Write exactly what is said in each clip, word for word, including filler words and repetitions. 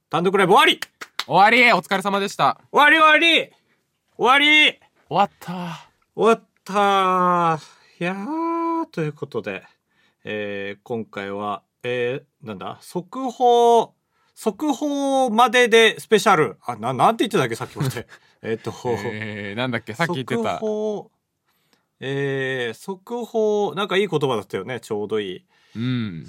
単独ライブ終わり終わり。お疲れ様でした。 終わり終わり終わり終わった終わったいやー、ということで、えー、今回は、えー、なんだ速報速報まででスペシャル。あ、な、なんて言ってたっけさっきまで。えっと、 えー、なんだっけさっき言ってた。 速報、えー、速報、なんかいい言葉だったよね。ちょうどいい。 うん。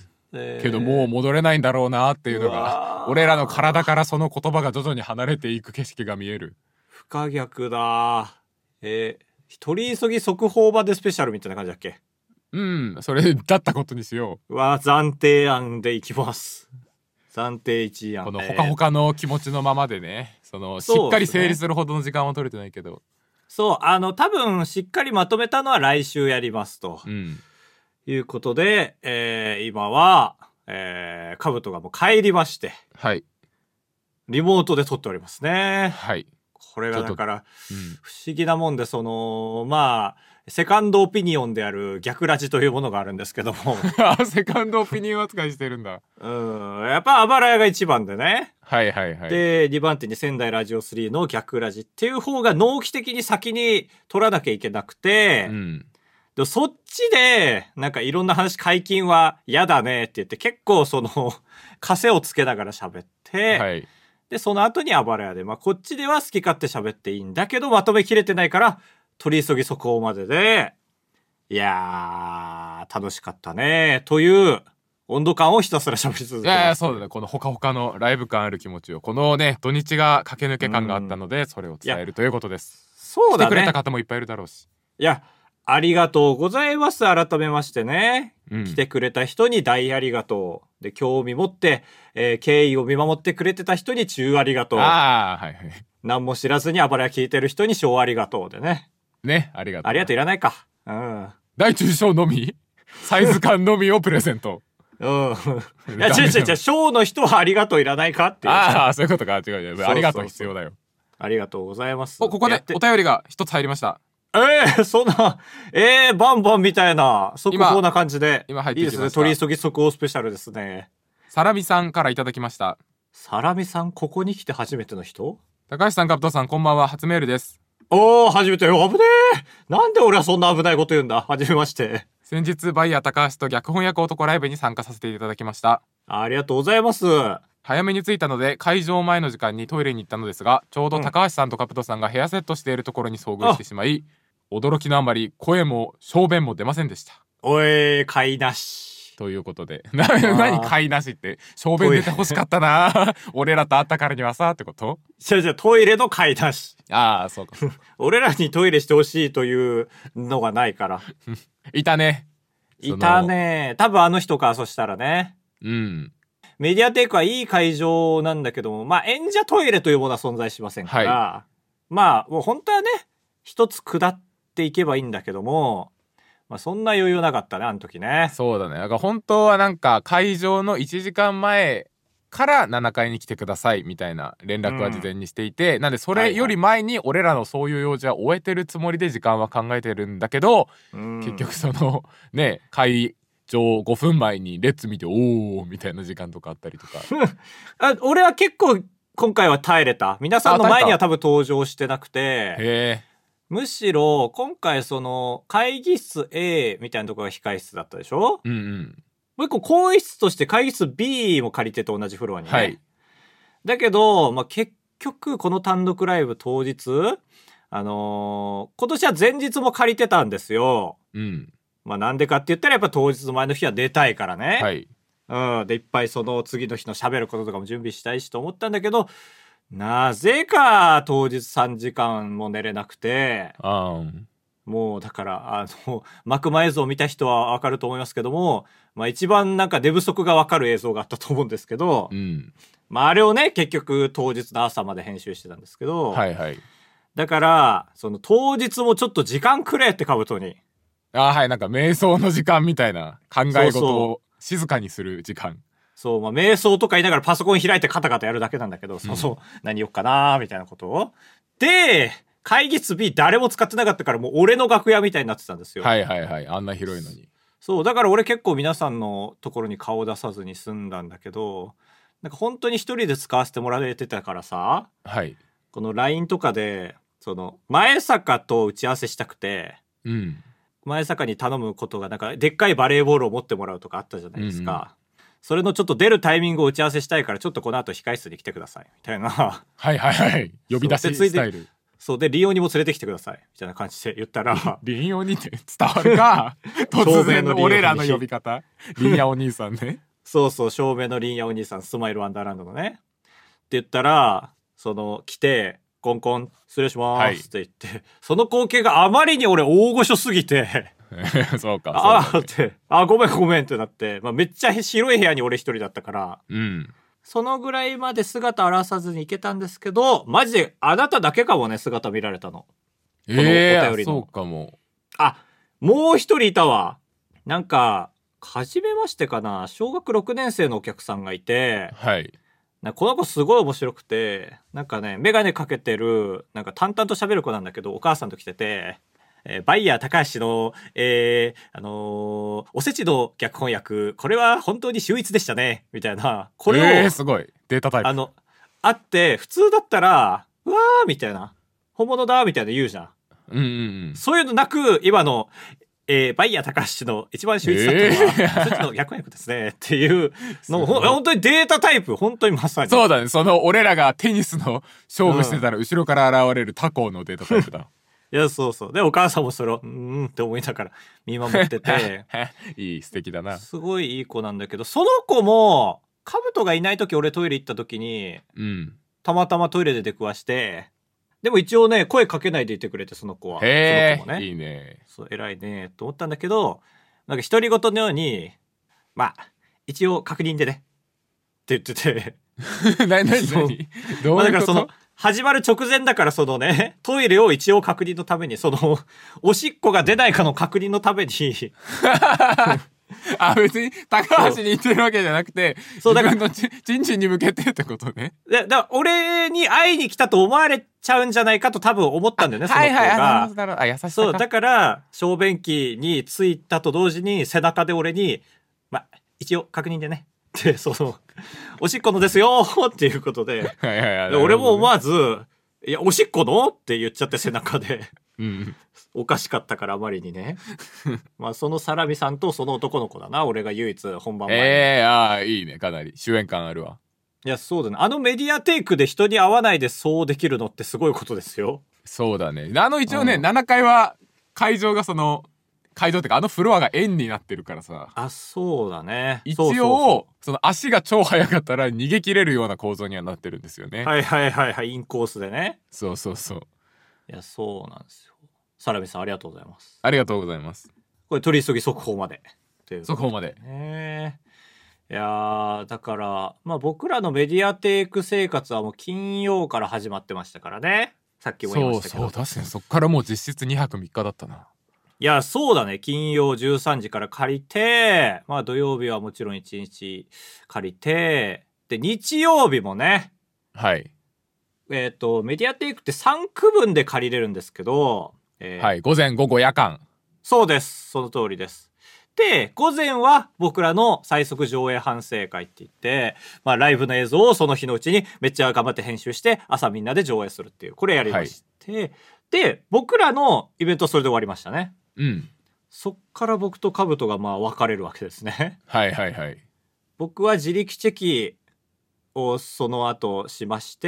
えー、 けどもう戻れないんだろうなっていうのが、俺らの体からその言葉が徐々に離れていく景色が見える。 不可逆だ。えー、取り急ぎ速報までスペシャルみたいな感じだっけ。 うん、それだったことにしよう。うわ、暫定案でいきます。暫定いちい案。 このほかほかの気持ちのままでね、そのしっかり整理するほどの時間は取れてないけど、 そう、あの多分しっかりまとめたのは来週やりますと、うん、いうことで、えー、今は、えー、カブトがもう帰りまして、 はい、 リモートで撮っておりますね。 はい。 これがだから、 うん、 不思議なもんで、そのまあセカンドオピニオンである逆ラジというものがあるんですけどもセカンドオピニオン扱いしてるんだ。 うん、やっぱあばらやが一番でね。 はいはいはい。 でにばん手に仙台ラジオスリーの逆ラジっていう方が納期的に先に取らなきゃいけなくて、うん、でそっちでなんかいろんな話解禁は嫌だねって言って結構その枷をつけながら喋って、はい、でその後にあばらやで、まあ、こっちでは好き勝手喋っていいんだけどまとめきれてないから取り急ぎ速報までで、いやー楽しかったねという温度感をひたすら喋り続けてます。いやいやそうだね、このほかほかのライブ感ある気持ちを、このね土日が駆け抜け感があったのでそれを伝えるということです。 そうだね、 来てくれた方もいっぱいいるだろうし、 いやありがとうございます。改めましてね、うん、来てくれた人に大ありがとうで、興味持って、えー、経緯を見守ってくれてた人に中ありがとう、 ああはいはい、 何も知らずにあばらや聞いてる人に小ありがとうでねね、ありがとう。 ありがとういらないか、うん、 大中小のみサイズ感のみをプレゼントうん。いや、違う違う違う、小の人はありがとういらないかっていう。 ああ、そういうことか。違う違う。ありがとう必要だよ。 ありがとうございます。 お、ここでお便りが一つ入りました。 ええー、そんな、ええー、バンバンみたいな、速報な感じで。 今、今入ってきました。いいですね。取り急ぎ速報スペシャルですね。 サラミさんからいただきました。 サラミさん、ここに来て初めての人？ 高橋さん、カブトさん、こんばんは。初メールです。 おー、初めてよ。危ねえ。なんで俺はそんな危ないこと言うんだ。初めまして。 先日バイヤー高橋と逆翻訳男ライブに参加させていただきました。 ありがとうございます。 早めに着いたので会場前の時間にトイレに行ったのですが、ちょうど高橋さんとカブトさんがヘアセットしているところに遭遇してしまい、驚きのあまり声も小便も出ませんでした。 おい、買いなしということでな何買いなしって、小便出て欲しかったな俺らと会ったからにはさってこと？ じゃじゃトイレの買いなし。 ああそうか俺らにトイレしてほしいというのがないからいたねいたね。多分あの人か。そしたらね、 うん、 メディアテイクはいい会場なんだけども、まあ演者トイレというものは存在しませんから、はい、まあもう本当はね一つ下っていけばいいんだけども、まあそんな余裕なかったねあの時ね。 そうだね。だから本当はなんか会場のいちじかんまえからななかいに来てくださいみたいな連絡は事前にしていて、うん、なんでそれより前に俺らのそういう用事は終えてるつもりで時間は考えてるんだけど、うん、結局そのね会場ごふんまえにレッツ見ておーみたいな時間とかあったりとかあ、俺は結構今回は耐えれた。皆さんの前には多分登場してなくて、 へー、 むしろ今回その会議室 A みたいなところが控室だったでしょ。 うんうん。 もう一個更衣室として会議室 B も借りてて同じフロアにね、はい、だけど、まあ、結局この単独ライブ当日あのー、今年は前日も借りてたんですよ、うん、まあなんでかって言ったらやっぱ当日の前の日は出たいからね、はい、うん、でいっぱいその次の日の喋ることとかも準備したいしと思ったんだけど、なぜか当日さんじかんも寝れなくて、あもうだからあの幕間映像を見た人は分かると思いますけども、まあ、一番なんか寝不足が分かる映像があったと思うんですけど、うん、まああれをね結局当日の朝まで編集してたんですけど、はいはい、だからその当日もちょっと時間くれってカブトに、 あはい、なんか瞑想の時間みたいな、考え事を静かにする時間。 そう、まあ、瞑想とか言いながらパソコン開いてカタカタやるだけなんだけど、うん、そうそう、何言おっかなーみたいなことを。で、会議室 B 誰も使ってなかったからもう俺の楽屋みたいになってたんですよ。 はいはいはい、あんな広いのに。 そう、だから俺結構皆さんのところに顔出さずに済んだんだけど、 なんか本当に一人で使わせてもらえてたからさ、 はい。 この ライン とかでその前坂と打ち合わせしたくて、 うん。 前坂に頼むことがなんかでっかいバレーボールを持ってもらうとかあったじゃないですか、うんうん、それのちょっと出るタイミングを打ち合わせしたいからちょっとこの後控室に来てくださいみたいなはいはいはい、呼び出しスタイル。 そうで、リンオにも連れてきてくださいみたいな感じで言ったらリンオにって伝わるか突然の俺らの呼び方リンヤお兄さんねそうそう、照明のリンヤお兄さん、スマイルワンダーランドのねって言ったら、その来てコンコン失礼しますって言って、はい、その光景があまりに俺大御所すぎてそうか、 あーって、あ、ごめんごめんってなって、まあ、めっちゃ白い部屋に俺一人だったから、 うん、 そのぐらいまで姿現さずに行けたんですけど、マジであなただけかもね、姿見られたの。 えー、このお便りの。そうかも。 あ、もう一人いたわ。なんか初めましてかな、小学ろくねん生のお客さんがいて、 はい。 なんかこの子すごい面白くて、なんかね、メガネかけてる、なんか淡々と喋る子なんだけど、お母さんと来てて、えー、バイヤー高橋の、えー、あのー、おせちの脚本役、これは本当に秀逸でしたね、みたいな。これを、 えー、すごい。データタイプ。 あの、あって、普通だったら、うわーみたいな。本物だみたいな言うじゃん。 うんうんうん。 そういうのなく、今の、えー、バイヤー高橋の一番秀逸だったのは、えー、おせちの脚本役ですね、っていうの、ほ本当にデータタイプ、本当にまさに。 そうだね。その、俺らがテニスの勝負してたら、後ろから現れる他校のデータタイプだ。 いや、そうそう。で、お母さんもそれを、うーんって思いながら見守ってて。 いい、素敵だな。 すごいいい子なんだけど、その子も、カブトがいない時俺トイレ行った時に、 うん、 たまたまトイレで出くわして、でも一応ね、声かけないでいてくれて、その子は。 へー、 その子もね。 いいね。 そう、偉いね、と思ったんだけど、なんか独り言のように、まあ、一応確認でね、って言ってて。 何何何どういうこと？ まあ、だからその、始まる直前だから、そのね、トイレを一応確認のために、その、おしっこが出ないかの確認のためにあ、別に高橋に言ってるわけじゃなくて、そうだからのちちんちんに向けてってことね。 で、だから俺に会いに来たと思われちゃうんじゃないかと多分思ったんだよね、その子が。 はいはいはい、あ、優しさ。 そう、だから小便器に着いたと同時に背中で俺に、ま、一応確認でねってそのおしっこのですよっていうことで、 はいはいはい、 で俺も思わず、いやおしっこのって言っちゃって背中で。 うん、 おかしかったからあまりにねまあそのサラミさんとその男の子だな、俺が唯一本番前に。 えー、ああいいね、かなり主演感あるわ。 いやそうだね、あのメディアテイクで人に会わないでそうできるのってすごいことですよ。 そうだね。あの一応ね、うん、ななかいは会場がその会場っていうかあのフロアが円になってるからさ。 あ、そうだね。 一応そうそうそう、その足が超速かったら逃げ切れるような構造にはなってるんですよね。 はいはいはいはい、インコースでね。 そうそうそう。 いやそうなんですよ。サラミさんありがとうございます。 ありがとうございます。 これ取り急ぎ速報まで。 速報まで。 ね、いやだからまあ僕らのメディアテイク生活はもう金曜から始まってましたからね。さっきも言いましたけど。 そうそう、確かにそっからもう実質にはくみっかだったな。 いやそうだね、金曜じゅうさんじから借りて、まあ土曜日はもちろんいちにち借りて、で日曜日もね、 はい、 えっとメディアテイクってさんくぶんで借りれるんですけど、えー、 はい、午前午後夜間。 そうです、その通りです。で午前は僕らの最速上映反省会って言って、まあ、ライブの映像をその日のうちにめっちゃ頑張って編集して朝みんなで上映するっていう、これやりまして、はい、で僕らのイベントそれで終わりましたね。 うん、 そっから僕とカブトがまあ分かれるわけですね。 はいはいはい。 僕は自力チェキをその後しまして、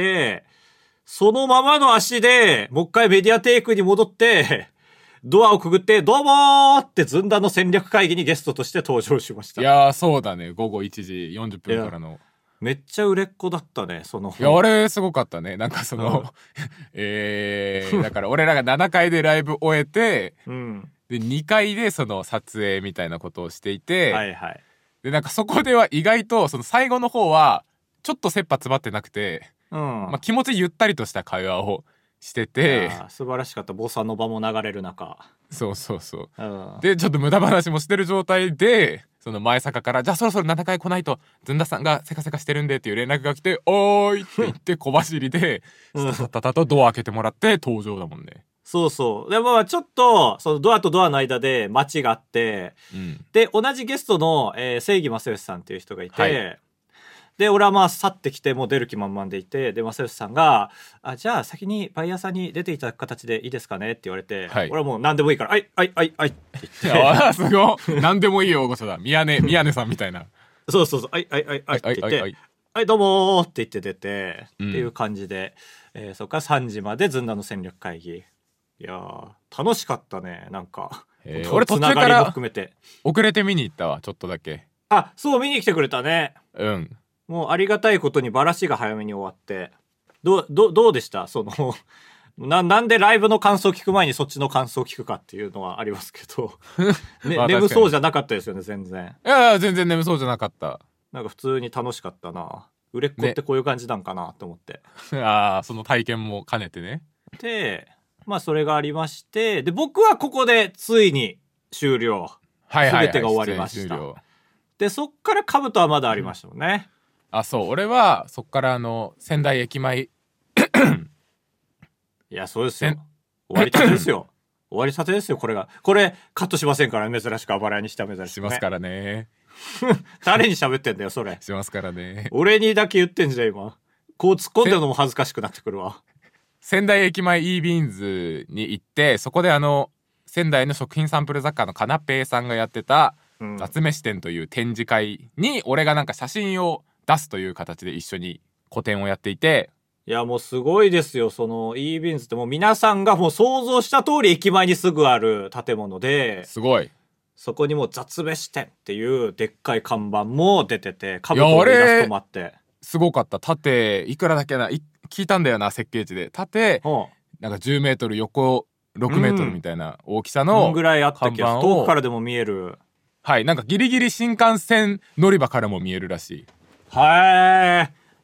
そのままの足でもう一回メディアテイクに戻ってドアをくぐってどうもーってずんだの戦略会議にゲストとして登場しました。 いやーそうだね、午後いちじよんじゅっぷんからの。 めっちゃ売れっ子だったね、その。 いやあれすごかったね。なんかその、うん、えー、だから俺らがななかいでライブ終えて、 うん、でにかいでその撮影みたいなことをしていて、 はいはい、 でなんかそこでは意外とその最後の方はちょっと切羽詰まってなくて、 うん、 まあ、気持ちゆったりとした会話をしてて、 素晴らしかった。ボサノバも流れる中。 そうそうそう、 うん、 でちょっと無駄話もしてる状態でその前坂からじゃあそろそろななかい来ないとずんださんがせかせかしてるんでっていう連絡が来ておーいって言って小走りでスタタタとドア開けてもらって登場だもんね。 そうそう。でもまあちょっとそのドアとドアの間で待ちがあって、 うん、 で同じゲストの、えー、正義正義さんっていう人がいて、はい、 で俺はまあ去ってきてもう出る気満々でいて、で正義さんがあじゃあ先にバイヤーさんに出ていただく形でいいですかねって言われて、はい、俺はもう何でもいいからはいはいはいはいって言ってあすごい何でもいいよ大御所だ宮根宮根さんみたいなそうそうそうはいはいはいはいって言って、はい、はいはい、どうもーって言って出て、うん、っていう感じで、えー、そこからさんじまでずんだの戦略会議。いやー楽しかったね。なんか、 えー、俺途中から含めて遅れて見に行ったわちょっとだけ。 あそう見に来てくれたね。 うん、 もうありがたいことにバラシが早めに終わって、どうどどうでしたそのななんでライブの感想聞く前にそっちの感想聞くかっていうのはありますけど、ねまあ、眠そうじゃなかったですよね全然。 いや全然眠そうじゃなかった。 なんか普通に楽しかったな。売れっ子ってこういう感じなんかなと思って、 ね、ああその体験も兼ねてね。 でまあそれがありまして、で僕はここでついに終了、はいはいはい、全てが終わりました。でそっから兜はまだありましたもんね、 うん、あそう俺はそっからあの仙台駅前いやそうですよ終わりたてですよ終わりたてですよ。これがこれカットしませんから、ね、珍しくあばらにした珍しく、ね、 しますからね誰に喋ってんだよそれ。 しますからね。 俺にだけ言ってんじゃん今。こう突っ込んでるのも恥ずかしくなってくるわ。 仙台駅前 e ビーンズに行って、そこであの仙台の食品サンプル雑貨のカナペイさんがやってた雑飯店という展示会に俺がなんか写真を出すという形で一緒に個展をやっていて、 いやもうすごいですよ。その e ビーンズってもう皆さんがもう想像した通り駅前にすぐある建物で、 すごいそこにもう雑飯店っていうでっかい看板も出てて、兜のイラストもあって、 すごかった。縦いくらだっけな、聞いたんだよな設計値で。縦なんかじゅうメートル、横ろくメートルみたいな大きさの看板を、うん、 ぐらいあったけど遠くからでも見える。 はい、なんかギリギリ新幹線乗り場からも見えるらしい。 はい、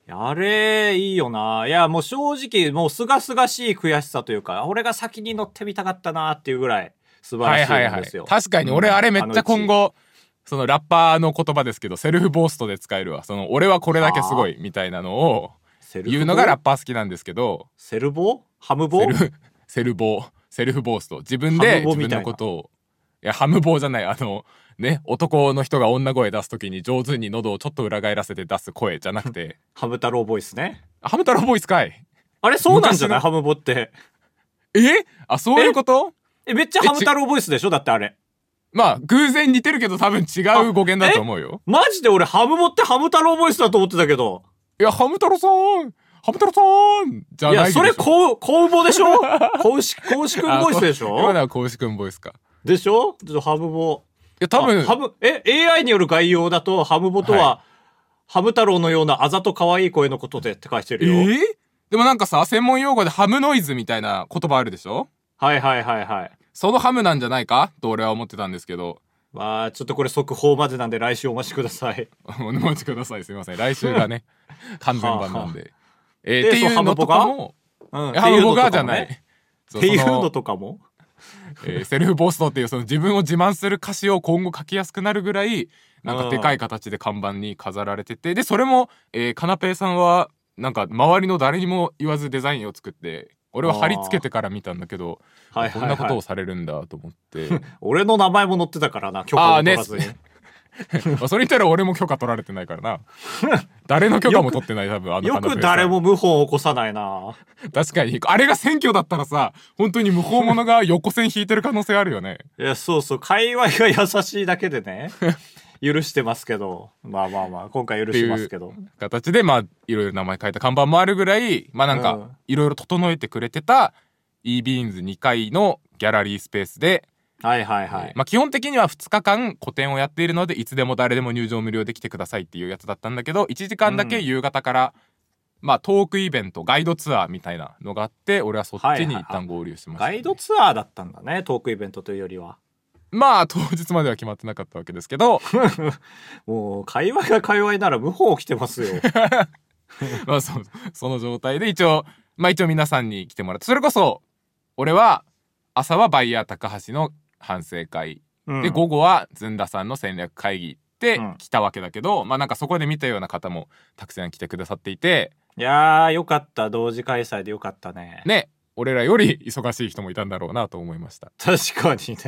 あれいいよな。いやもう正直もうすがすがしい悔しさというか、俺が先に乗ってみたかったなっていうぐらい素晴らしいんですよ。はいはいはい、 確かに俺あれめっちゃ今後、うん、そのラッパーの言葉ですけどセルフボーストで使えるわ。その俺はこれだけすごいみたいなのを言うのがラッパー好きなんですけど、 セルボーハムボーセルセルボーセルフボースト、自分で自分のことを、いやハムボーじゃない、あのね、男の人が女声出すときに上手に喉をちょっと裏返らせて出す声じゃなくてハム太郎ボイスね。 ハム太郎ボイスかい。 あれそうなんじゃないハムボって。 えあそういうこと？ えめっちゃハム太郎ボイスでしょだってあれ。 まあ偶然似てるけど多分違う語源だと思うよ。 マジで俺ハムボってハム太郎ボイスだと思ってたけど。 いやハム太郎さんハム太郎さんじゃないでしょ。 いやそれこうこうぼでしょこうしこうしくんボイスでしょ。 今のはこうしくんボイスかでしょ。ちょっとハムボ、 いや多分ハムえ エーアイ による概要だとハムボとは、はい、ハム太郎のようなあざと可愛い声のことでって書いてるよ。えー、 でもなんかさ専門用語でハムノイズみたいな言葉あるでしょ。 はいはいはいはい。 そのハムなんじゃないかと俺は思ってたんですけど、 まあちょっとこれ速報までなんで来週お待ちくださいお待ちください。すみません来週がね完全版なんではあ、えー、っていうのとかも、うん、ハムボガーじゃないっていうのとかもえー、セルフボーストっていうその自分を自慢する歌詞を今後書きやすくなるぐらいなんかでかい形で看板に飾られてて、でそれも、えー、カナペイさんはなんか周りの誰にも言わずデザインを作って、俺は貼り付けてから見たんだけど、はいはいはい、こんなことをされるんだと思って俺の名前も載ってたからな、許可も取らずに。 それ言ったら俺も許可取られてないからな誰の許可も取ってない多分あのよく誰も謀反を起こさないな。 確かにあれが選挙だったらさ本当に無法者が横線引いてる可能性あるよね。 いやそうそう界隈が優しいだけでね許してますけど、まあまあまあ今回許しますけど形でまあいろいろ名前書いた看板もあるぐらい、まあなんかいろいろ整えてくれてた e ビーンズにかいのギャラリースペースで、 はいはいはい、 まあ、基本的にはふつかかん個展をやっているのでいつでも誰でも入場無料で来てくださいっていうやつだったんだけど、いちじかんだけ夕方から、うん、まあトークイベントガイドツアーみたいなのがあって、俺はそっちに一旦合流しました、ね、 はいはいはい、ガイドツアーだったんだね、トークイベントというよりは。 まあ当日までは決まってなかったわけですけどもう界隈が界隈なら無法来てますよまあ そ, その状態で一応まあ一応皆さんに来てもらって、それこそ俺は朝はバイヤー高橋の反省会、うん、で午後はずんださんの戦略会議って来たわけだけど、うん、まあなんかそこで見たような方もたくさん来てくださっていて、 いやーよかった、同時開催でよかったね。 ね、俺らより忙しい人もいたんだろうなと思いました。 確かにね、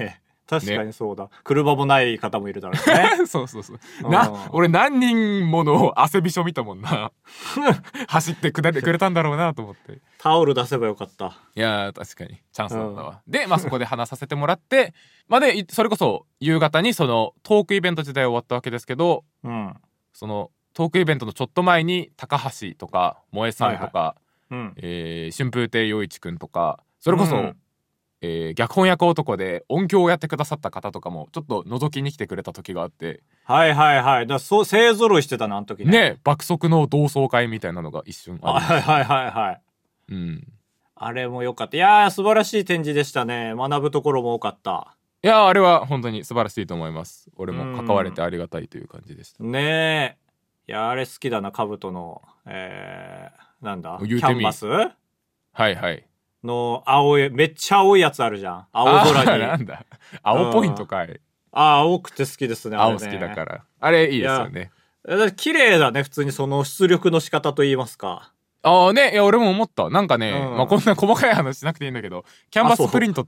確かにそうだ、ね、車もない方もいるだろうねそうそうそうな俺何人もの汗びしょ見たもんな走ってくれくれたんだろうなと思ってタオル出せばよかった。 いや確かにチャンスだったわ、うん、でまあそこで話させてもらってまあでそれこそ夕方にそのトークイベント自体終わったわけですけど、うん、そのトークイベントのちょっと前に高橋とか萌えさんとか、はいはい、うんえー、春風亭陽一くんとかそれこそ、うんえー、逆翻訳男で音響をやってくださった方とかもちょっと覗きに来てくれた時があってはいはいはいだそう勢ぞろいしてたなあの時ねね爆速の同窓会みたいなのが一瞬ありはいはいはいはいうんあれも良かった。いやー素晴らしい展示でしたね。学ぶところも多かった。 いやーあれは本当に素晴らしいと思います。俺も関われてありがたいという感じでした。 ねえいやあれ好きだな兜のえー、なんだキャンバスはいはいの青いめっちゃ青いやつあるじゃん。青空になんだ青ポイントかい、うん、 あ青くて好きですねあれね。 青好きだからあれいいですよね。 綺麗だね普通にその出力の仕方といいますか。 ああねいや俺も思ったなんかね、うんまあ、こんな細かい話しなくていいんだけどキャンバスプリントって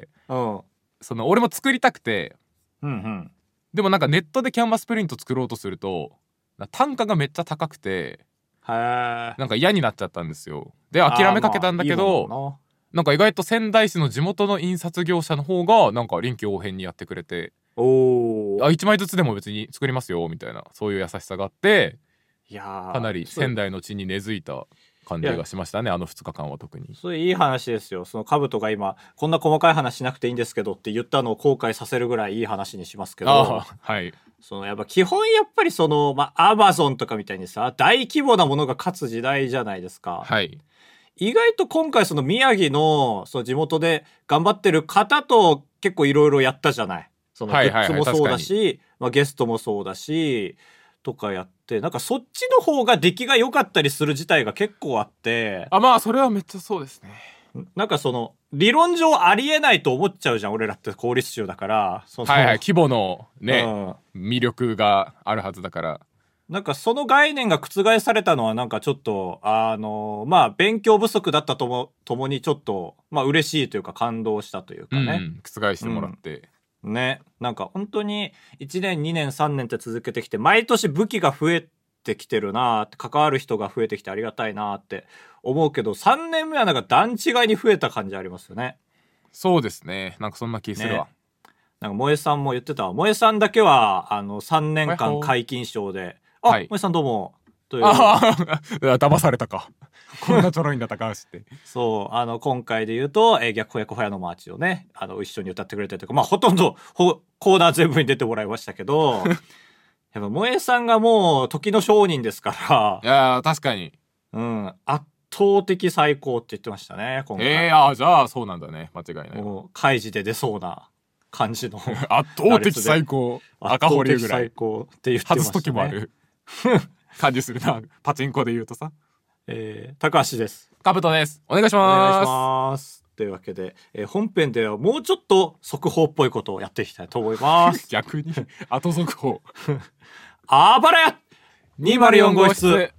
そ,、うん、その俺も作りたくて、うんうん、でもなんかネットでキャンバスプリント作ろうとすると単価がめっちゃ高くてなんか嫌になっちゃったんですよ。で諦めかけたんだけど、まあ、いいなんか意外と仙台市の地元の印刷業者の方がなんか臨機応変にやってくれておあいちまいずつでも別に作りますよみたいなそういう優しさがあっていやかなり仙台の地に根付いた感じがしましたねあのふつかかんは特に。 それいい話ですよ。その兜が今こんな細かい話しなくていいんですけどって言ったのを後悔させるぐらいいい話にしますけどあ、はい、そのやっぱ基本やっぱりそのまあアマゾンとかみたいにさ大規模なものが勝つ時代じゃないですか。はい意外と今回その宮城のその地元で頑張ってる方と結構いろいろやったじゃない。そのグッズもそうだし、はいはいはいまあ、ゲストもそうだしとかやってなんかそっちの方が出来が良かったりする事態が結構あってあまあそれはめっちゃそうですね。 なんかその理論上ありえないと思っちゃうじゃん俺らって公立州だからそのはいはい規模のね、うん、魅力があるはずだからなんかその概念が覆されたのはなんかちょっとあのまあ勉強不足だったともともにちょっとまあ嬉しいというか感動したというかね、うん、 覆してもらって、 うん、ねなんか本当にいちねんにねんさんねんって続けてきて毎年武器が増えてきてるなって関わる人が増えてきてありがたいなって思うけどさんねんめはなんか段違いに増えた感じありますよね。 そうですねなんかそんな気するわ、 ね、なんか萌えさんも言ってたわ。萌えさんだけはあのさんねんかん皆勤賞であ、はい、萌えさんどうもというあ騙されたかこんなちょろいんだ高橋ってそうあの今回で言うと、えー、逆親子ファヤのマーチをねあの一緒に歌ってくれてとかまあほとんどコーナー全部に出てもらいましたけどやっぱ萌えさんがもう時の商人ですからいや確かにうん圧倒的最高って言ってましたね今回。 えー、あじゃあそうなんだね間違いない。 もう開示で出そうな感じの圧倒的最高赤堀ぐらい最高って言ってましたね。 外す時もある感じするなパチンコで言うとさ、 えー、高橋です。 カブトです。お願いします。 お願いしますというわけで、えー、本編ではもうちょっと速報っぽいことをやっていきたいと思います逆に後速報あばらやにまるよん号室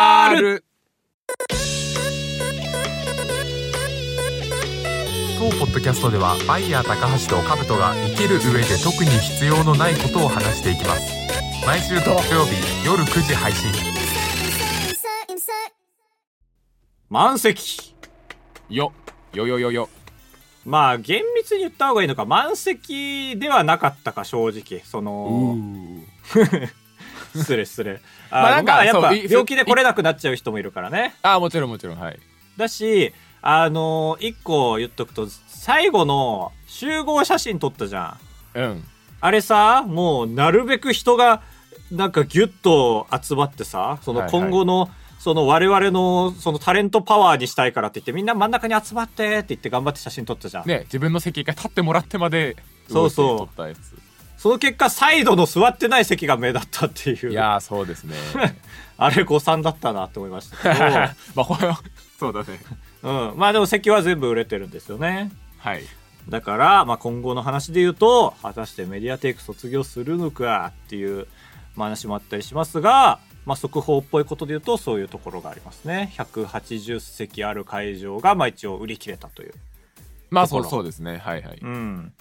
R。 当ポッドキャストではバイヤー高橋とカブトが生きる上で特に必要のないことを話していきます。毎週土曜日夜くじ配信。 満席よよよよよまあ厳密に言った方がいいのか満席ではなかったか正直その失礼失礼あ、まあ、なんかやっぱ病気で来れなくなっちゃう人もいるからね。 あもちろんもちろんはいだしあの一個言っとくと最後の集合写真撮ったじゃん。うんあれさもうなるべく人がなんかギュッと集まってさその今後の、はいはい、その我々のそのタレントパワーにしたいからって言ってみんな真ん中に集まってって言って頑張って写真撮ったじゃん。 ね自分の席が立ってもらってまで動いて撮ったやつ。そうそうその結果サイドの座ってない席が目立ったっていう。 いやそうですねあれ誤算だったなって思いましたけどまあこれはそうだねうんまあでも席は全部売れてるんですよね。 はいだから、まあ、今後の話で言うと果たしてメディアテイク卒業するのかっていう話もあったりしますが、まあ、速報っぽいことで言うとそういうところがありますね。ひゃくはちじゅっせきある会場がまあ一応売り切れたというまあそうそうですねはいはい、 うん、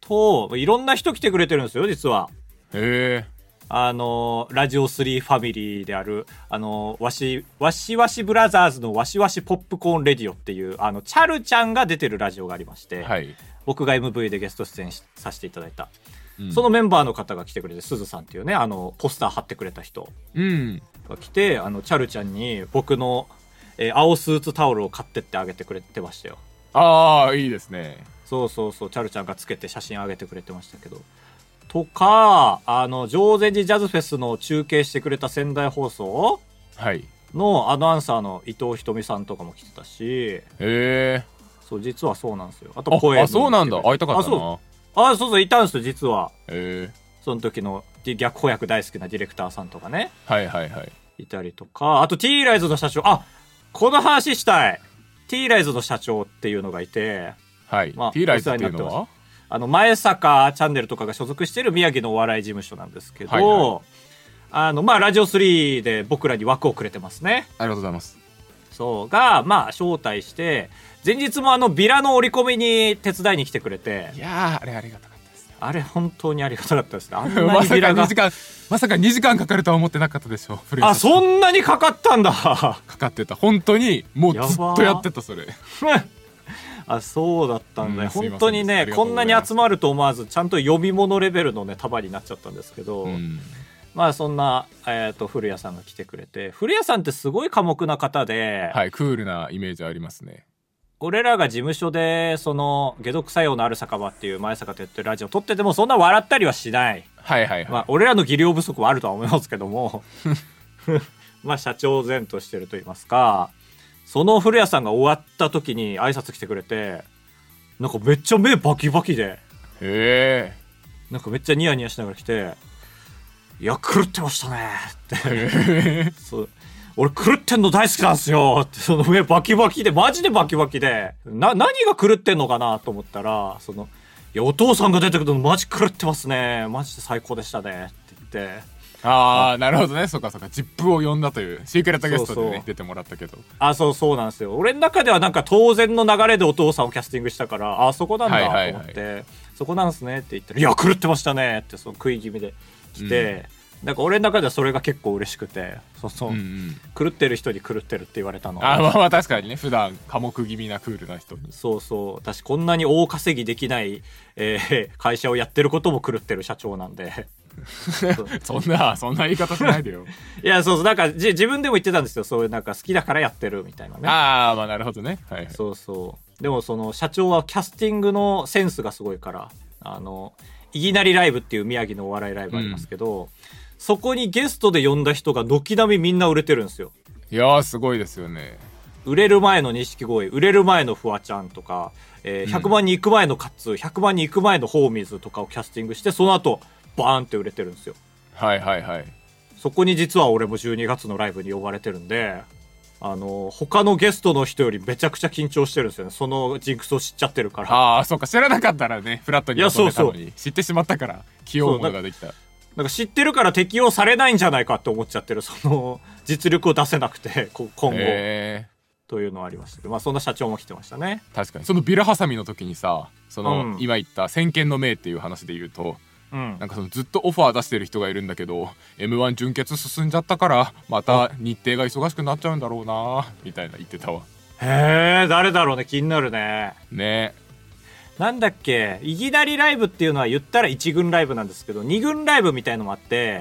と、いろんな人来てくれてるんですよ、実は。 へえ。 あの、ラジオスリーファミリーである、あの、わし、わしわしブラザーズのわしわしポップコーンレディオっていう、あの、チャルちゃんが出てるラジオがありまして、 はい、 僕が エムブイ でゲスト出演させていただいた、 うん、 そのメンバーの方が来てくれて、すずさんっていうね、あの、ポスター貼ってくれた人が来て、うん、あの、チャルちゃんに僕の、えー、青スーツタオルを買ってってあげてくれてましたよ。 ああ、いいですね。 そうそうそう、チャルちゃんがつけて写真あげてくれてましたけど。とか、あの、常禅寺ジャズフェスの中継してくれた仙台放送のアナウンサーの伊藤ひとみさんとかも来てたし、へえ。 そう、実はそうなんですよ。あと声。 あ、そうなんだ。会いたかったな。 あ、そう。あ、そうそう、いたんですよ、実は。 へえ。 その時の逆翻訳大好きなディレクターさんとかね。 はいはいはい。 いたりとか、あと T ライズの社長、あ、この話したい。T ライズの社長っていうのがいて、 はい。まあ、T ライズっていうのはあの、前坂チャンネルとかが所属している宮城のお笑い事務所なんですけど、はいはい、あの、まあ、ラジオスリーで僕らに枠をくれてますね。 ありがとうございます。 そうが、まあ、招待して、前日もあの、ビラの折り込みに手伝いに来てくれて。 いやー、あれありがたかったですね。 あれ本当にありがたかったですね。あんなにビラがまさかにじかん、まさかにじかんかかるとは思ってなかったでしょ。 あ、そんなにかかったんだ。かかってた。本当に、もうずっとやってた、それ。 あ、そうだったんだよ、うん、本当にねこんなに集まると思わずちゃんと読み物レベルのね束になっちゃったんですけど、うん、まあそんな、えー、と古谷さんが来てくれて、古谷さんってすごい寡黙な方で、 はい、クールなイメージありますね。 俺らが事務所でその解毒作用のある酒場っていう前坂とやってるラジオ撮っててもそんな笑ったりはしない。 はいはいはい、 まあ、俺らの技量不足はあるとは思いますけどもまあ社長然としてると言いますか、その古谷さんが終わった時に挨拶来てくれて、なんかめっちゃ目バキバキで、へえ、 なんかめっちゃニヤニヤしながら来て、いや狂ってましたねってそう俺狂ってんの大好きなんですよって、その目バキバキで、マジでバキバキで、な何が狂ってんのかなと思ったら、そのいやお父さんが出てくるのマジ狂ってますね、マジで最高でしたねって言って。 ああ、なるほどね。そうかそうか、ジップを呼んだというシークレットゲストでね、そうそう出てもらったけど、 あ、そうそうなんですよ。俺の中ではなんか当然の流れでお父さんをキャスティングしたから、あそこなんだと思って、はいはいはい、そこなんすねって言ったら、いや狂ってましたねってその食い気味で来て、うん、なんか俺の中ではそれが結構嬉しくて、そうそう、うんうん、狂ってる人に狂ってるって言われたの。 あ、まあまあ確かにね、普段寡黙気味なクールな人に。 そうそう、私こんなに大稼ぎできない、えー、会社をやってることも狂ってる社長なんでそんなそんな言い方しないでよいや、そうそう、なんかじ自分でも言ってたんですよ、そういうなんか好きだからやってるみたいなね。 ああ、まあなるほどね、はいはい、 そうそう。でもその社長はキャスティングのセンスがすごいから、あのいぎなりライブっていう宮城のお笑いライブありますけど、うん、そこにゲストで呼んだ人が軒並みみんな売れてるんですよ。 いやーすごいですよね。 売れる前の錦鯉、売れる前のフワちゃんとか、えー、ひゃくまんに行く前のカッツー、ひゃくまんに行く前のホーミーズとかをキャスティングして、その後バーンって売れてるんですよ。 はいはいはい。そこに実は俺もじゅうにがつのライブに呼ばれてるんで、あの他のゲストの人よりめちゃくちゃ緊張してるんですよね、そのジンクスを知っちゃってるから。 ああ、そうか、知らなかったらね、フラットに遊んでたのに、いやそうそう、知ってしまったから起用ができた。 なんか知ってるから適用されないんじゃないかって思っちゃってる、その実力を出せなくて今後というのはありましたけど、まあそんな社長も来てましたね。 確かにそのビラハサミの時にさ、その、うん、今言った先見の明っていう話で言うと、うん、なんかそのずっとオファー出してる人がいるんだけど エムワン 準決進んじゃったからまた日程が忙しくなっちゃうんだろうなみたいな言ってたわ。 へえ、誰だろうね、気になるね。 ね、 なんだっけ、いぎなりライブっていうのは言ったらいち軍ライブなんですけど、に軍ライブみたいのもあって、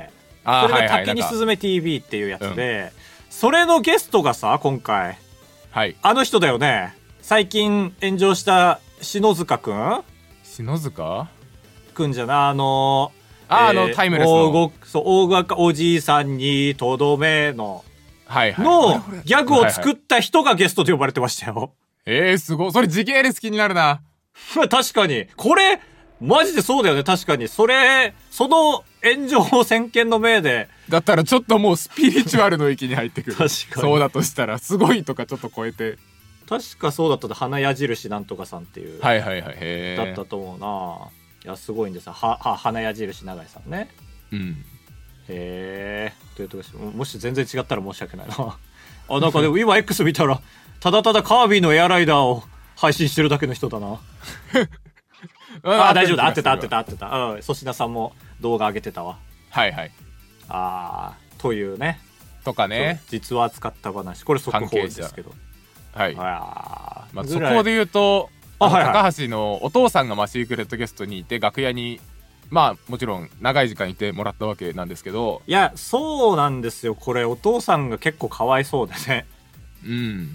それが滝にすずめ ティーブイ っていうやつで、うん、それのゲストがさ今回、はい、あの人だよね、最近炎上した篠塚くん。 篠塚くんじゃな、あのー、あ、えー、あのタイムレスの大そう大型おじいさんにとどめの、はいはい、のギャグを作った人がゲストで呼ばれてましたよ。はいはい、 えー、すごい、それ時系列気になるな確かにこれマジでそうだよね。確かにそれ、その炎上を先見の明でだったらちょっともうスピリチュアルの域に入ってくる確かにそうだとしたらすごいとかちょっと超えて、 確かそうだったで、花矢印なんとかさんっていう、 はいはいはい、へだったと思うな。いやすごいんですよ、はは花矢印永井さんね。 うん、 へえ、というとこです。もし全然違ったら申し訳ないなあ、なんかでも今 X 見たらただただカービィのエアライダーを配信してるだけの人だなああ大丈夫だ、合ってた合ってた合ってた。うん、粗品さんも動画上げてたわ。 はいはい。 ああというね。 とかね。 実話使った話、これ速報ですけど。 はい。 あまあ速報で言うと、 あ、はいはい、 高橋のお父さんがまあシークレットゲストにいて楽屋にまあもちろん長い時間いてもらったわけなんですけど。 いやそうなんですよ。これお父さんが結構かわいそうでね。 うん。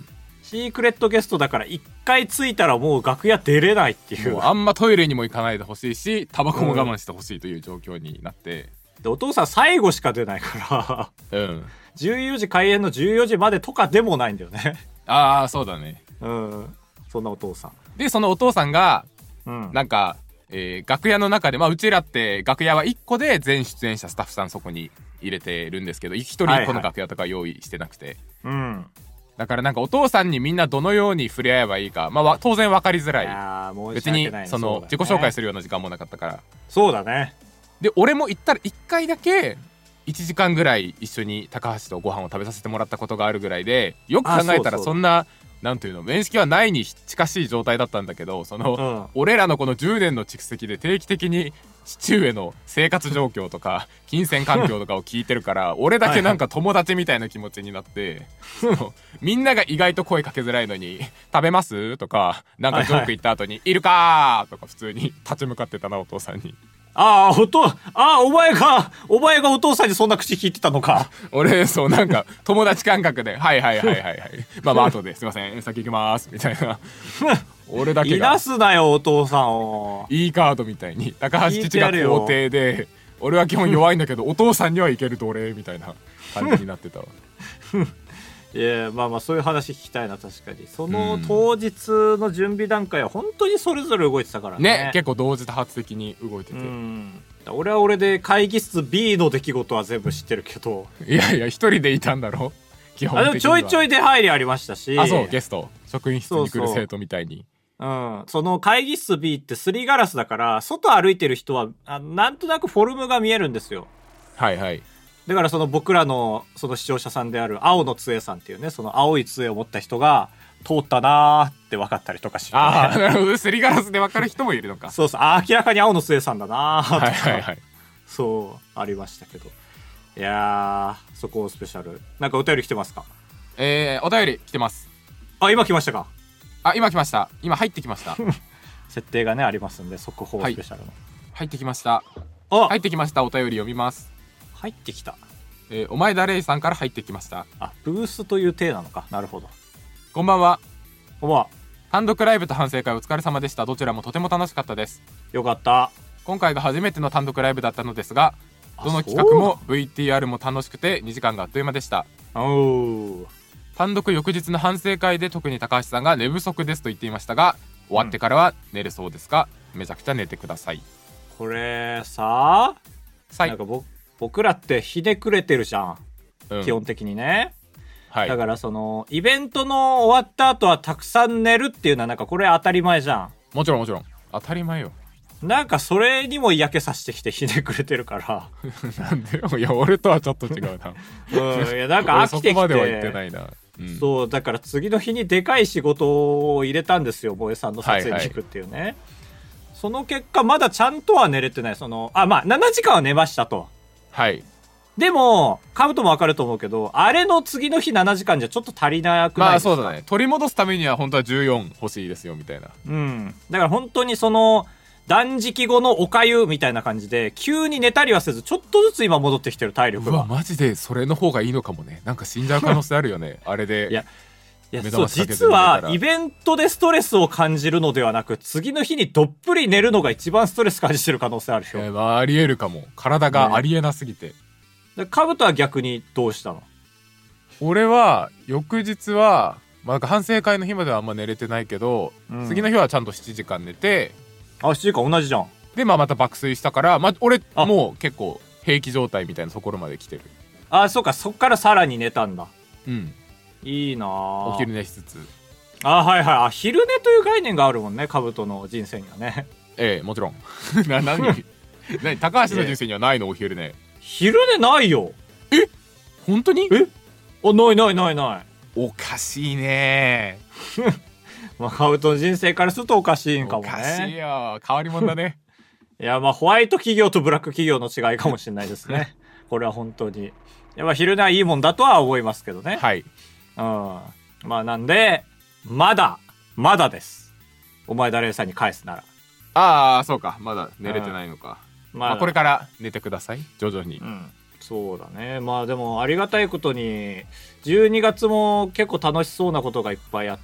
シークレットゲストだから一回着いたらもう楽屋出れないっていう。 もうあんまトイレにも行かないでほしいしタバコも我慢してほしいという状況になって、 うん、でお父さん最後しか出ないからうんじゅうよじ開演のじゅうよじまでとかでもないんだよね。 ああそうだね。 うんそんなお父さんでそのお父さんが、 うん、 なんか、えー、楽屋の中でまあうちらって楽屋はいっこで全出演者スタッフさんそこに入れてるんですけどひとりいっこの楽屋とか用意してなくて、はいはい、 うんだからなんかお父さんにみんなどのように触れ合えばいいか、まあ、当然分かりづらい。い別にその自己紹介するような時間もなかったから。 そうだね。 で俺も行ったらいっかいだけいちじかんぐらい一緒に高橋とご飯を食べさせてもらったことがあるぐらいで、よく考えたらそんななんていうの面識はないに近しい状態だったんだけど、その、うん、俺らのこのじゅうねんの蓄積で定期的に父上の生活状況とか金銭環境とかを聞いてるから俺だけなんか友達みたいな気持ちになってみんなが意外と声かけづらいのに食べますとかなんかジョーク言った後にいるかーとか普通に立ち向かってたなお父さんに。 ああ、おと、ああ、お前が、お前がお父さんにそんな口聞いてたのか。 俺、そう、なんか、友達感覚で、はいはいはいはいはい。まあまあ、後で、すいません、先行きます、みたいな。俺だけが。 いなすなよ、お父さんを。 いいカードみたいに。高橋父が皇帝で、俺は基本弱いんだけど、お父さんにはいける奴隷、みたいな感じになってたわ。 いやまあまあそういう話聞きたいな。確かにその当日の準備段階は本当にそれぞれ動いてたからね。 ね、結構同時多発的に動いてて、うん、 俺は俺で会議室 B の出来事は全部知ってるけど、 いやいや一人でいたんだろ基本的には。あでもちょいちょい出入りありましたし。 あそうゲスト職員室に来る生徒みたいに。 そうそう、うん、その会議室 B ってすりガラスだから外歩いてる人はあなんとなくフォルムが見えるんですよ。 はいはい。 だからその僕らのその視聴者さんである青の杖さんっていうね、その青い杖を持った人が通ったなーって分かったりとかして、ね、 ああなるほど、すりガラスで分かる人もいるのか。 そうそう、あ明らかに青の杖さんだなーとか、 はいはいはい、 そうありましたけど、いやーそこスペシャルなんかお便り来てますか？ えー、お便り来てます。 あ今来ましたか？ あ今来ました。今入ってきました設定がねありますんで速報スペシャルの、はい、 入ってきました。あ入ってきました。お便り読みます。 入ってきた、 えー、お前だれいさんから入ってきました。 あブースという体なのか。なるほど。 こんばんは。 こんばんは。 単独ライブと反省会お疲れ様でした。どちらもとても楽しかったです。 よかった。 今回が初めての単独ライブだったのですが、どの企画も ブイティーアール も楽しくてにじかんがあっという間でした。 お単独翌日の反省会で特に高橋さんが寝不足ですと言っていましたが、終わってからは寝れそうですか？うん、めちゃくちゃ寝てください。 これさあなんか僕僕らってひねくれてるじゃん、うん、基本的にね、はい、だからそのイベントの終わった後はたくさん寝るっていうのはなんかこれ当たり前じゃん。 もちろんもちろん当たり前よ。 なんかそれにも嫌気さしてきてひねくれてるからなんでいや俺とはちょっと違うなうんいやなんか飽きてきてそこまでは言ってないな、 うん、 そうだから次の日にでかい仕事を入れたんですよ、萌えさんの撮影に行くっていうね、はいはい、その結果まだちゃんとは寝れてない。そのあまあななじかんは寝ましたと。 はい。 でもカブトも分かると思うけど、あれの次の日しちじかんじゃちょっと足りなくないですか？ まあそうだね。取り戻すためには本当はじゅうよん欲しいですよみたいな。 うんだから本当にその断食後のおかゆみたいな感じで急に寝たりはせずちょっとずつ今戻ってきてる体力が。 うわマジでそれの方がいいのかもね。なんか死んじゃう可能性あるよねあれで。 いやいやそう実はイベントでストレスを感じるのではなく次の日にどっぷり寝るのが一番ストレス感じてる可能性あるよ。 えーまあ、ありえるかも。体がありえなすぎて、 ね、カブトは逆にどうしたの？ 俺は翌日は、まあ、なんか反省会の日まではあんま寝れてないけど、うん、次の日はちゃんとしちじかん寝て、 あしちじかん同じじゃん。 で、まあ、また爆睡したから、まあ、俺もう結構平気状態みたいなところまで来てる。 あそうかそっからさらに寝たんだ。 うんいいなお昼寝しつつ。 あはいはい。あ昼寝という概念があるもんねカブトの人生にはね。 ええもちろんな何何高橋の人生にはないのお昼寝。 昼寝ないよ。 え本当に？ えあないないないない。 おかしいねまあカブトの人生からするとおかしいんかもね。 おかしいよ、変わり者だね。 いやまあホワイト企業とブラック企業の違いかもしれないですね。これは本当に。やっぱ昼寝はいいもんだとは思いますけどね。 はい。 うん。まあなんで、まだ、まだです。お前だれさんに返すなら。 ああ、そうか。まだ寝れてないのか。 うん、 まあ、これから寝てください。徐々に。 うん。そうだね。まあでもありがたいことに、じゅうにがつも結構楽しそうなことがいっぱいあって、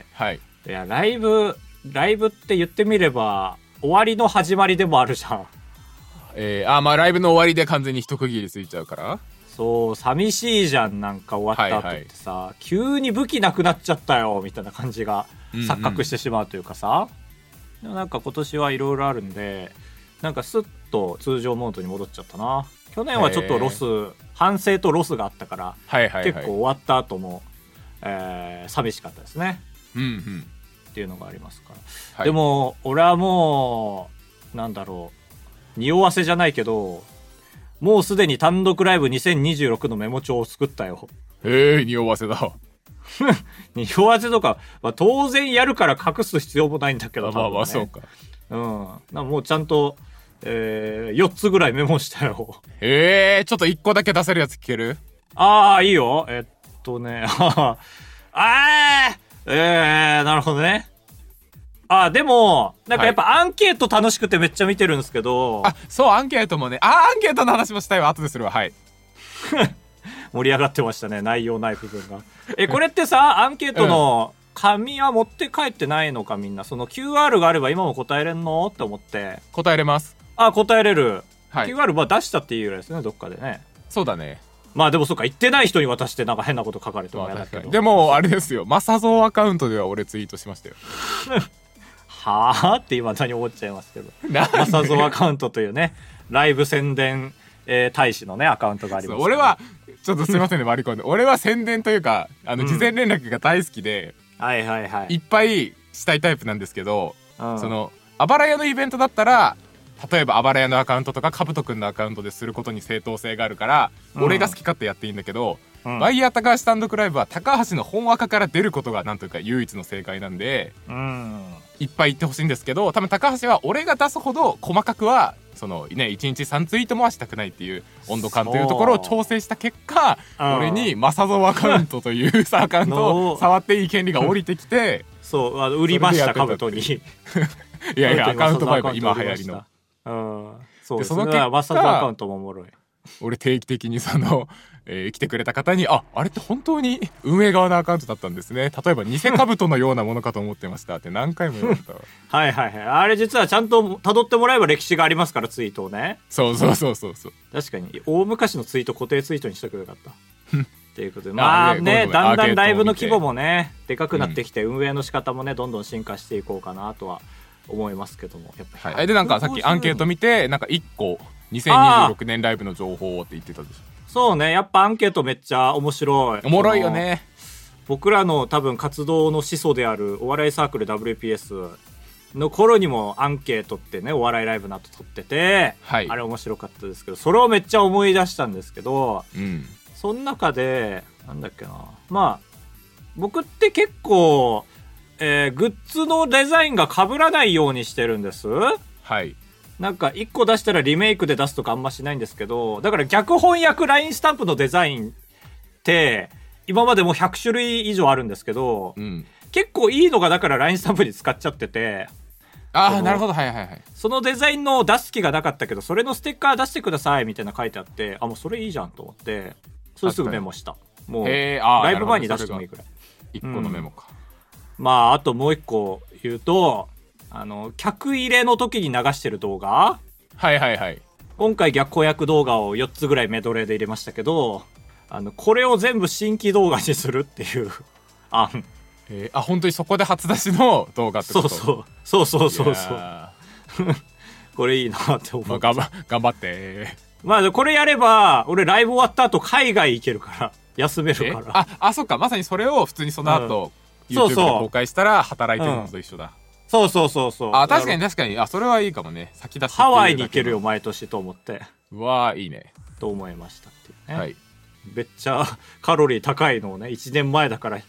はい。 いや、ライブ、ライブって言ってみれば、終わりの始まりでもあるじゃん。 えー、あーまあライブの終わりで完全に一区切りついちゃうからそう寂しいじゃん。なんか終わった後ってさ、はいはい、急に武器なくなっちゃったよみたいな感じが錯覚してしまうというかさ、うんうん、なんか今年はいろいろあるんでなんかスッと通常モードに戻っちゃったな。去年はちょっとロス反省とロスがあったから、はいはいはい、結構終わった後も、えー、寂しかったですね、 うんうん、 っていうのがありますから、 はい、 でも俺はもうなんだろう匂わせじゃないけどもうすでに単独ライブにせんにじゅうろくのメモ帳を作ったよ。 へえ、匂わせだ。 匂わせとか、まあ、当然やるから隠す必要もないんだけど、ね、 まあまあそうか。 うん。なもうちゃんと、えー、よっつぐらいメモしたよ。 へえ、ちょっといっこだけ出せるやつ聞ける？ ああ、いいよ。えっとね、ああ、えー、なるほどね。あ、でもなんかやっぱアンケート楽しくてめっちゃ見てるんですけど、 はい、あ、そうアンケートもね、あアンケートの話もしたいわ。後でするわ。はい盛り上がってましたね、内容ない部分が。えこれってさアンケートの紙は持って帰ってないのか、みんなその キューアール があれば今も答えれんのって思って。 答えれます。 あ、答えれる、はい、キューアール は出したっていうぐらいですね、どっかでね。そうだね。まあでもそうか、言ってない人に渡してなんか変なこと書かれても嫌だけど、 でもあれですよ、マサゾーアカウントでは俺ツイートしましたよ。 はぁって今何思っちゃいますけど。マサゾーアカウントというねライブ宣伝、えー、大使のねアカウントがあります、ね、 俺はちょっとすいませんね割り込んで俺は宣伝というかあの事前連絡が大好きで、 うん、はいはいはい、 いっぱいしたいタイプなんですけど、うん、そのあばら屋のイベントだったら例えばあばら屋のアカウントとかかぶとくんのアカウントですることに正当性があるから、うん、俺が好き勝手やっていいんだけど、うん、ワイヤー高橋単独ライブは高橋の本赤から出ることがなんというか唯一の正解なんで、うん、いっぱい言ってほしいんですけど、多分高橋は俺が出すほど細かくはそのねいちにちさんツイートもはしたくないっていう温度感というところを調整した結果、俺にマサゾーアカウントというアカウントを触っていい権利が降りてきてそうあの売りましたカブトにいやいやアカウントバイブ今流行りの、 うん、そうですね。その結果マサゾーアカウントもおもろい。 俺定期的にその、えー、来てくれた方にああれって本当に運営側のアカウントだったんですね、例えば偽兜のようなものかと思ってましたって何回も言われたはいはいはい、あれ実はちゃんと辿ってもらえば歴史がありますから、ツイートをね。 そうそうそうそうそう、 確かに大昔のツイート固定ツイートにしてくれなかったっていうことでまあね、だんだんライブの規模もねでかくなってきて、うん、運営の仕方もねどんどん進化していこうかなとは思いますけども、やっぱり、 はい、でなんかさっきアンケート見てなんかいっこにせんにじゅうろくねんライブの情報って言ってたでしょ。 そうね、やっぱアンケートめっちゃ面白い。 おもろいよね。 僕らの多分活動の始祖であるお笑いサークル ダブリューピーエス の頃にもアンケートってねお笑いライブの後撮ってて、はい、あれ面白かったですけど、それをめっちゃ思い出したんですけど、うん、その中でなんだっけな、まあ僕って結構、えー、グッズのデザインが被らないようにしてるんです。 はい。 なんかいっこ出したらリメイクで出すとかあんましないんですけど、だから逆翻訳ラインスタンプのデザインって今までもひゃくしゅるい以上あるんですけど、うん、結構いいのがだからラインスタンプに使っちゃってて、 ああなるほど、はいはいはい、 そのデザインの出す気がなかったけどそれのステッカー出してくださいみたいな書いてあって、あもうそれいいじゃんと思ってそれすぐメモした。もうライブ前に出してもいいくらいいっこのメモか、 うん、まああともういっこ言うとあの客入れの時に流してる動画、 はいはいはい、 今回逆翻訳動画をよっつぐらいメドレーで入れましたけど、あのこれを全部新規動画にするっていう案、 えー、あ本当にそこで初出しの動画ってこと？ そうそうそうそうそうそうこれいいなって思う、まあ、 頑張頑張ってまあこれやれば俺ライブ終わった後海外行けるから休めるから、 ああそっか、まさにそれを普通にその後、うん、YouTube で公開したら働いてるのと一緒だ、うんそうそうそうそう。 あ確かに確かに、あそれはいいかもね。先出しハワイに行けるよ毎年と思って。 うわーいいねと思いましたっていうね。 はい。 めっちゃカロリー高いのをねいちねんまえだから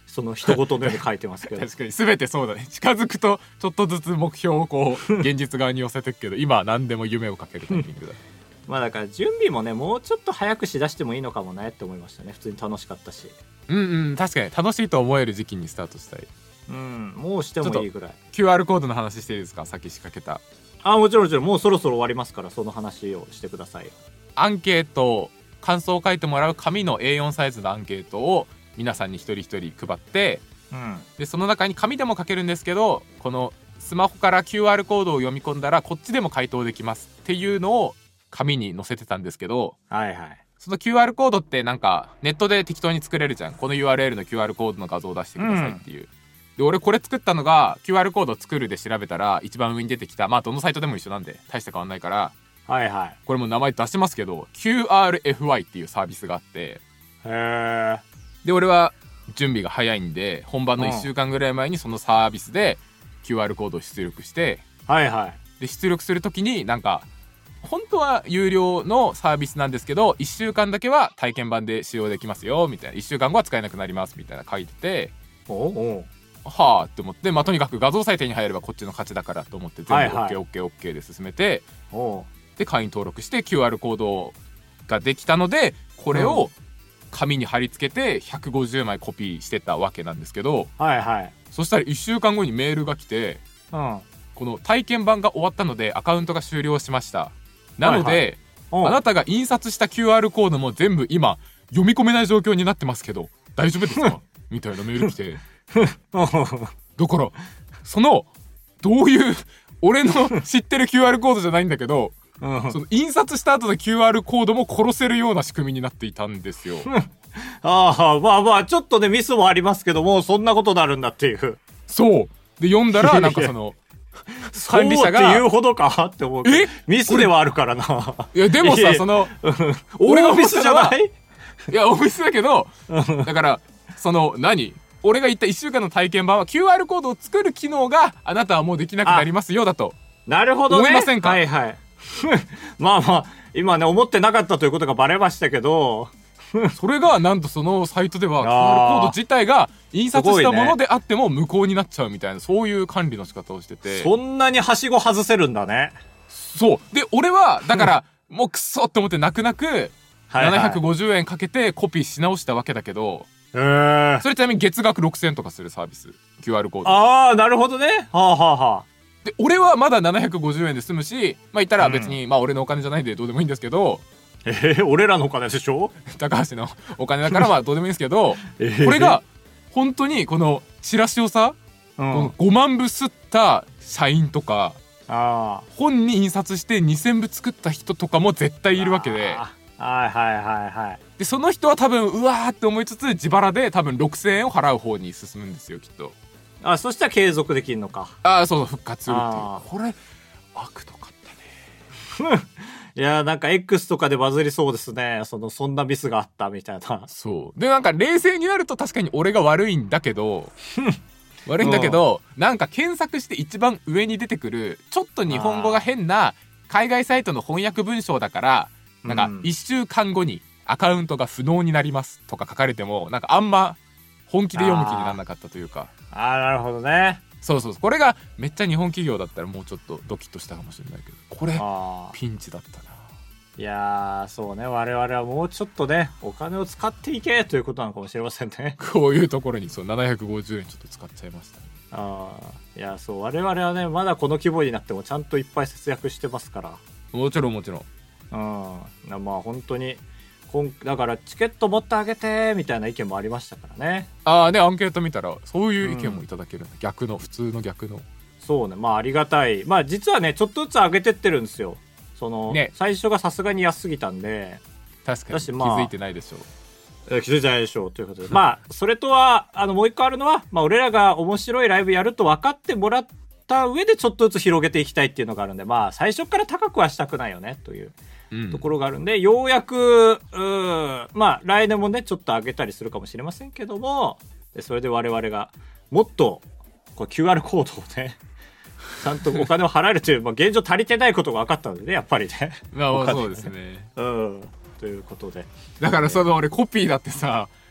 その人事のように書いてますけど確かに全てそうだね。近づくとちょっとずつ目標をこう現実側に寄せていくけど今は何でも夢をかけるタイミングだまあだから準備もねもうちょっと早くしだしてもいいのかもねって思いましたね。普通に楽しかったし。 うんうん確かに楽しいと思える時期にスタートしたい。 うんもうしてもいいぐらい。 キューアール コードの話していいですか。さっき仕掛けた。 あもちろんもちろんもうそろそろ終わりますからその話をしてくださいよ。 アンケート感想を書いてもらう紙の エーよん サイズのアンケートを皆さんに一人一人配って、うん、でその中に紙でも書けるんですけどこのスマホから キューアール コードを読み込んだらこっちでも回答できますっていうのを紙に載せてたんですけど、 はいはい、 その キューアール コードってなんかネットで適当に作れるじゃん。この ユーアールエル の キューアール コードの画像を出してくださいっていう、うん、で俺これ作ったのが キューアール コード作るで調べたら一番上に出てきたまあどのサイトでも一緒なんで大して変わんないからはいはい、 これも名前出してますけど キューアールエフワイ っていうサービスがあってへーで俺は準備が早いんで本番のいっしゅうかんぐらい前にそのサービスで キューアール コードを出力してはいはいで出力するときになんか本当は有料のサービスなんですけどいっしゅうかんだけは体験版で使用できますよみたいないっしゅうかんごは使えなくなりますみたいな書いてておおはあって思って、まあ、とにかく画像サイトに入ればこっちの勝ちだからと思って全部 オーケーオーケーオーケー で進めて、 おで会員登録して キューアール コードができたのでこれを紙に貼り付けてひゃくごじゅうまいコピーしてたわけなんですけど、 はいはい、 そしたらいっしゅうかんごにメールが来て、うん、この体験版が終わったのでアカウントが終了しましたなので、はいはい、あなたが印刷した キューアール コードも全部今読み込めない状況になってますけど大丈夫ですかみたいなメール来てだからそのどういう俺の知ってる キューアール コードじゃないんだけどその印刷した後の キューアール コードも殺せるような仕組みになっていたんですよああまあまあちょっとねミスもありますけどもそんなことになるんだっていうそうで読んだらなんかその管理者がそうって言うほどかって思うえミスではあるからないやでもさその俺のミスじゃないいやおミスだけどだからその何俺が言ったいっしゅうかんの体験版は キューアール コードを作る機能があなたはもうできなくなりますよだとなるほどね思いませんか。 はいはいまあまあ今ね思ってなかったということがバレましたけどそれがなんとそのサイトでは キューアール コード自体が印刷したものであっても無効になっちゃうみたいなそういう管理の仕方をしててそんなにはしご外せるんだね。 そうで俺はだからもうクソって思って泣く泣くななひゃくごじゅうえんかけてコピーし直したわけだけどへーそれちなみに月額ろくせんえんとかするサービス キューアール コードああなるほどねはあはあはあで俺はまだななひゃくごじゅうえんで済むしまあ言ったら別に、うん、まあ俺のお金じゃないんでどうでもいいんですけどえー、俺らのお金でしょ高橋のお金だからまあどうでもいいんですけど、えー、これが本当にこのチラシをさ、うん、このごまんぶ刷った社員とかあ本に印刷してにせんぶ作った人とかも絶対いるわけではいはいはいはいでその人は多分うわーって思いつつ自腹で多分ろくせんえんを払う方に進むんですよきっと。 あそしたら継続できるのか。 あそうそう復活するっていうこれ悪とかったねいやなんか X とかでバズりそうですねそのそんなミスがあったみたいな。 そうでなんか冷静になると確かに俺が悪いんだけど悪いんだけど、うん、なんか検索して一番上に出てくるちょっと日本語が変な海外サイトの翻訳文章だからなんかいっしゅうかんごにアカウントが不能になりますとか書かれてもなんかあんま本気で読む気にならなかったというか。 ああなるほどね。 そうそうこれがめっちゃ日本企業だったらもうちょっとドキッとしたかもしれないけどこれピンチだったな。 いやーそうね我々はもうちょっとねお金を使っていけということなのかもしれませんねこういうところにそうななひゃくごじゅうえんちょっと使っちゃいましたね。 あいやそう我々はねまだこの規模になってもちゃんといっぱい節約してますから。 もちろんもちろんうんまあ本当にこんだからチケット持ってあげてみたいな意見もありましたからね。 ああねアンケート見たらそういう意見もいただけるんだ、うん、逆の普通の逆のそうねまあありがたい。まあ実はねちょっとずつ上げてってるんですよその、ね、最初がさすがに安すぎたんで確かに気づいてないでしょう気づいてないでしょうということでまあそれとはあのもう一個あるのは、まあ、俺らが面白いライブやると分かってもらった上でちょっとずつ広げていきたいっていうのがあるんでまあ最初から高くはしたくないよねというところがあるんで、うん、ようやくうまあ来年もねちょっと上げたりするかもしれませんけどもでそれで我々がもっとこう キューアール コードをねちゃんとお金を払えるという、まあ、現状足りてないことが分かったのでねやっぱりねまあそうですねうんということでだからその俺コピーだってさ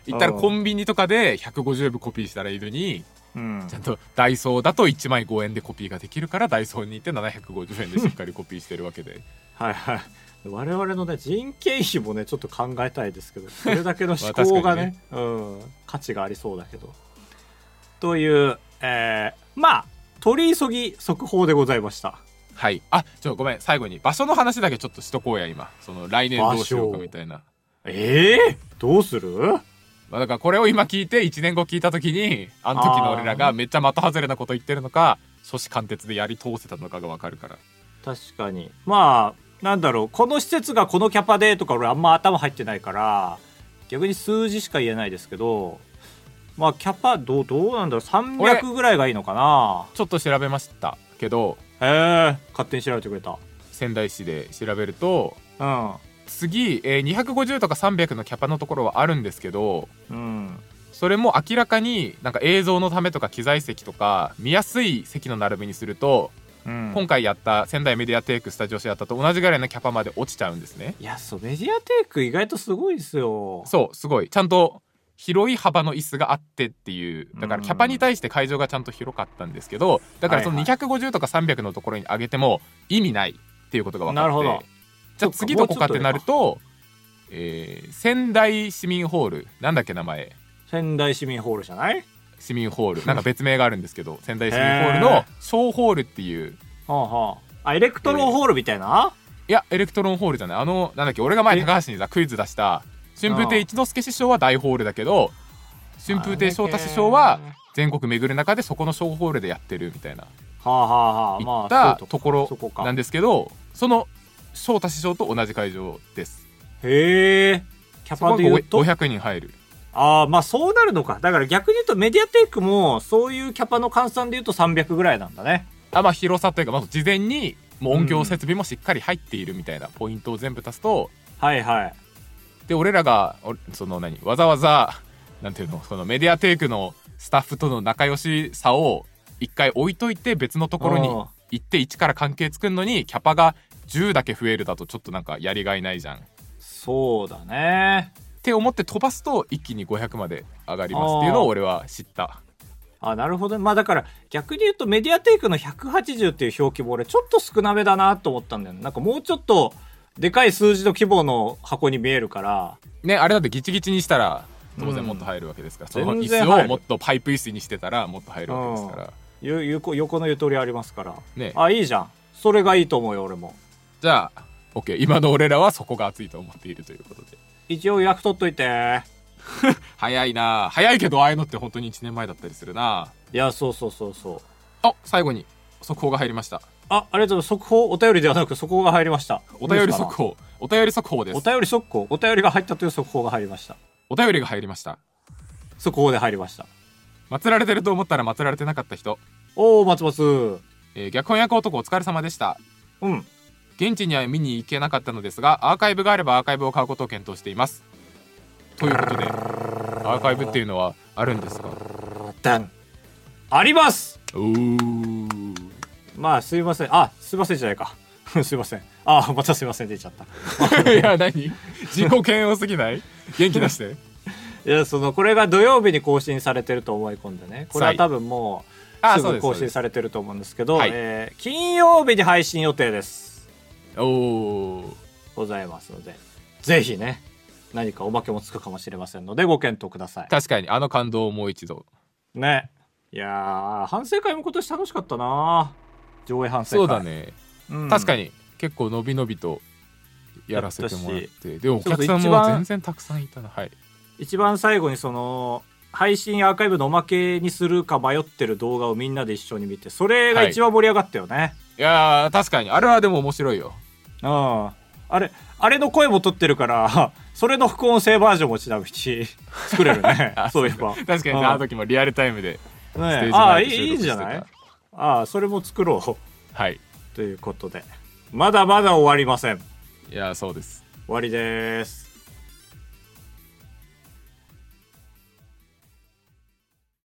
言ったらコンビニとかでひゃくごじゅうぶコピーしたらいいのに、 うん、 ちゃんとダイソーだといちまいごえんでコピーができるからダイソーに行ってななひゃくごじゅうえんでしっかりコピーしてるわけではいはい我々のね人件費もねちょっと考えたいですけどそれだけの思考がね、ねうん、価値がありそうだけどという、えー、まあ取り急ぎ速報でございました。 はい。あ、ちょごめん最後に場所の話だけちょっとしとこうや今その来年どうしようかみたいな。 ええー、どうする？ まあだからこれを今聞いていちねんご聞いた時にあの時の俺らがめっちゃ的外れなこと言ってるのか初子貫徹でやり通せたのかが分かるから。 確かにまあなんだろうこの施設がこのキャパでとか俺あんま頭入ってないから逆に数字しか言えないですけどまあキャパどうどうなんだろうさんびゃくぐらいがいいのかな。 ちょっと調べましたけどへえ勝手に調べてくれた。 仙台市で調べると、 うん、 次、えー、にひゃくごじゅうとかさんびゃくのキャパのところはあるんですけど、 うん、 それも明らかになんか映像のためとか機材席とか見やすい席の並びにすると、うん、今回やった仙台メディアテイクスタジオシアターと同じぐらいのキャパまで落ちちゃうんですね。 いやそうメディアテイク意外とすごいですよ。 そうすごいちゃんと広い幅の椅子があってっていうだからキャパに対して会場がちゃんと広かったんですけどだからそのにひゃくごじゅうとかさんびゃくのところに上げても意味ないっていうことが分かって、なるほど。じゃあ次どこかってなると、えー、仙台市民ホールなんだっけ名前仙台市民ホールじゃない市民ホールなんか別名があるんですけど仙台市民ホールの小ホールっていうはあはあ、あエレクトロンホールみたいな、 えー、いやエレクトロンホールじゃないあのなんだっけ俺が前高橋にさクイズ出した春風亭一之輔師匠は大ホールだけど春風亭昇太師匠は全国巡る中でそこの小ホールでやってるみたいなはあはあはあいったところなんですけどその昇太師匠と同じ会場です。 へえキャパで言うとごひゃくにん入る。 ああまあそうなるのか。だから逆に言うとメディアテイクもそういうキャパの換算で言うとさんびゃくぐらいなんだね。 あまあ広さというかまず事前にもう音響設備もしっかり入っているみたいなポイントを全部足すと、 うん、はいはいで俺らがその何わざわざなんていうのそのメディアテイクのスタッフとの仲良しさを一回置いといて別のところに行って一から関係作るのにキャパがじゅうだけ増えるだとちょっとなんかやりがいないじゃん。 そうだねって思って飛ばすと一気にごひゃくまで上がりますっていうのを俺は知った。 あなるほど。まあだから逆に言うとメディアテイクのひゃくはちじゅうっていう表記も俺ちょっと少なめだなと思ったんだよね。なんかもうちょっとでかい数字の規模の箱に見えるからね。あれだってギチギチにしたら当然もっと入るわけですから、うん、その椅子をもっとパイプ椅子にしてたらもっと入るわけですから、 うん、横, 横のゆとりありますから、 ね、 あいいじゃんそれがいいと思うよ俺も。 じゃあ OK 今の俺らはそこが熱いと思っているということで一応予約取っといて早いな早いけどああいうのって本当にいちねんまえだったりするな。 いやそうそうそうそう。 あ最後に速報が入りました。 あありがとうございます。速報お便りではなく速報が入りました。 お便り速報お便り速報です。 お便り速報お便りが入ったという速報が入りました。 お便りが入りました。 速報で入りました。 祀られてると思ったら祀られてなかった人。 おお松松、 えー、逆翻訳男お疲れ様でした。 うん現地には見に行けなかったのですがアーカイブがあればアーカイブを買うことを検討しています。ということでアーカイブっていうのはあるんですか？ あります。 おーまあすいませんあすいませんじゃないかすいませんあまたすいません出ちゃったいや何自己嫌悪すぎない元気出していやそのこれが土曜日に更新されてると思い込んでねこれは多分もうすぐ更新されてると思うんですけど、えー、金曜日に配信予定です。 おーございますのでぜひね何かおまけもつくかもしれませんのでご検討ください。 確かにあの感動をもう一度ね。いやー反省会も今年楽しかったな。上映反省会そうだね、うん、確かに結構のびのびとやらせてもらってでもお客さんも全然たくさんいたな。はい一番最後にその配信アーカイブのおまけにするか迷ってる動画をみんなで一緒に見てそれが一番盛り上がったよね、はい、 いやー確かにあれはでも面白いよ。 ああれあれの声も撮ってるからそれの副音声バージョンもちなみに作れるねそういえば確かに、うん、あの時もリアルタイムでステージ前で収録してた、ね、ああいいんじゃない。ああそれも作ろうはいということでまだまだ終わりません。 いやそうです終わりです。